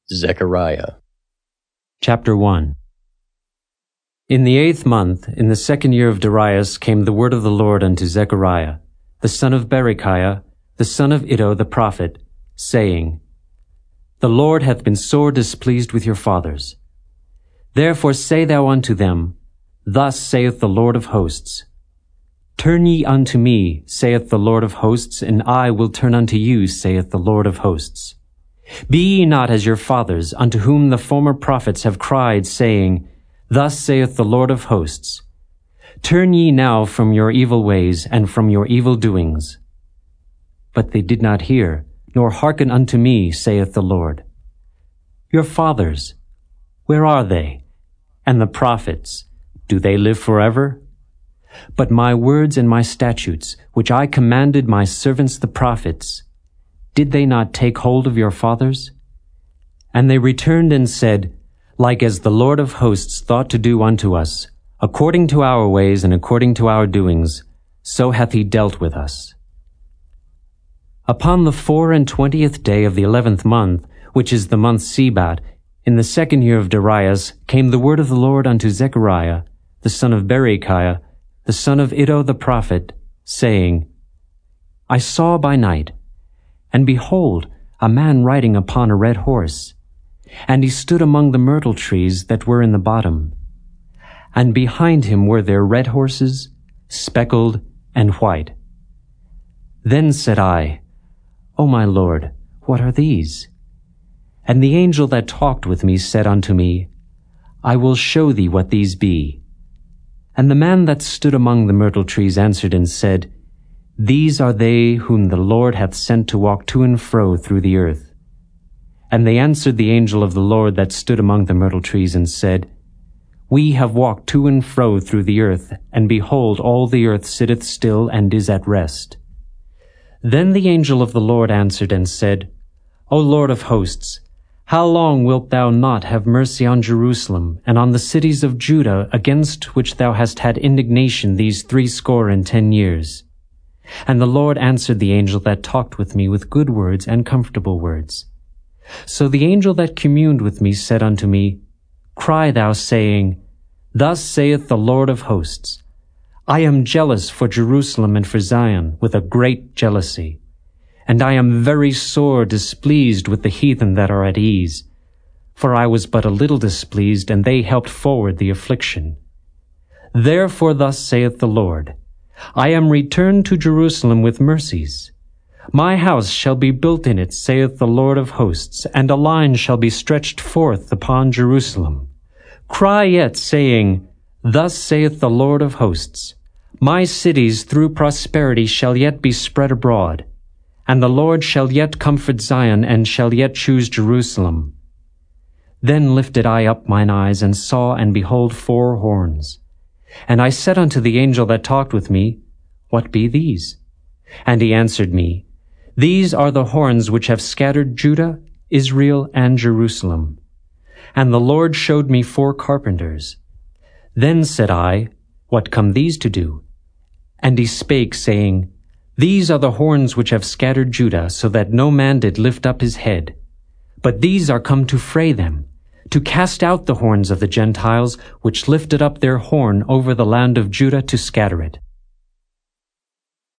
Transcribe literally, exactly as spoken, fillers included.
Zechariah. Chapter one. In the eighth month, in the second year of Darius, came the word of the Lord unto Zechariah, the son of Berechiah, the son of Iddo the prophet, saying, The Lord hath been sore displeased with your fathers. Therefore say thou unto them, Thus saith the Lord of hosts, Turn ye unto me, saith the Lord of hosts, and I will turn unto you, saith the Lord of hosts. Be ye not as your fathers, unto whom the former prophets have cried, saying, Thus saith the Lord of hosts, Turn ye now from your evil ways, and from your evil doings. But they did not hear, nor hearken unto me, saith the Lord. Your fathers, where are they? And the prophets, do they live forever? But my words and my statutes, which I commanded my servants the prophets, did they not take hold of your fathers? And they returned and said, Like as the Lord of hosts thought to do unto us, according to our ways and according to our doings, so hath he dealt with us. Upon the four and twentieth day of the eleventh month, which is the month Sebat, in the second year of Darius, came the word of the Lord unto Zechariah, the son of Berechiah, the son of Iddo the prophet, saying, I saw by night, and behold, a man riding upon a red horse, and he stood among the myrtle trees that were in the bottom. And behind him were there red horses, speckled and white. Then said I, O my Lord, what are these? And the angel that talked with me said unto me, I will show thee what these be. And the man that stood among the myrtle trees answered and said, These are they whom the Lord hath sent to walk to and fro through the earth. And they answered the angel of the Lord that stood among the myrtle trees and said, We have walked to and fro through the earth, and behold, all the earth sitteth still and is at rest. Then the angel of the Lord answered and said, O Lord of hosts, how long wilt thou not have mercy on Jerusalem, and on the cities of Judah, against which thou hast had indignation these threescore and ten years? And the Lord answered the angel that talked with me with good words and comfortable words. So the angel that communed with me said unto me, Cry thou, saying, Thus saith the Lord of hosts, I am jealous for Jerusalem and for Zion with a great jealousy. And I am very sore displeased with the heathen that are at ease. For I was but a little displeased, and they helped forward the affliction. Therefore thus saith the Lord, I am returned to Jerusalem with mercies. My house shall be built in it, saith the Lord of hosts, and a line shall be stretched forth upon Jerusalem. Cry yet, saying, Thus saith the Lord of hosts, My cities through prosperity shall yet be spread abroad, and the Lord shall yet comfort Zion, and shall yet choose Jerusalem. Then lifted I up mine eyes, and saw, and behold, four horns. And I said unto the angel that talked with me, What be these? And he answered me, These are the horns which have scattered Judah, Israel, and Jerusalem. And the Lord showed me four carpenters. Then said I, What come these to do? And he spake, saying, These are the horns which have scattered Judah, so that no man did lift up his head. But these are come to fray them, to cast out the horns of the Gentiles, which lifted up their horn over the land of Judah to scatter it.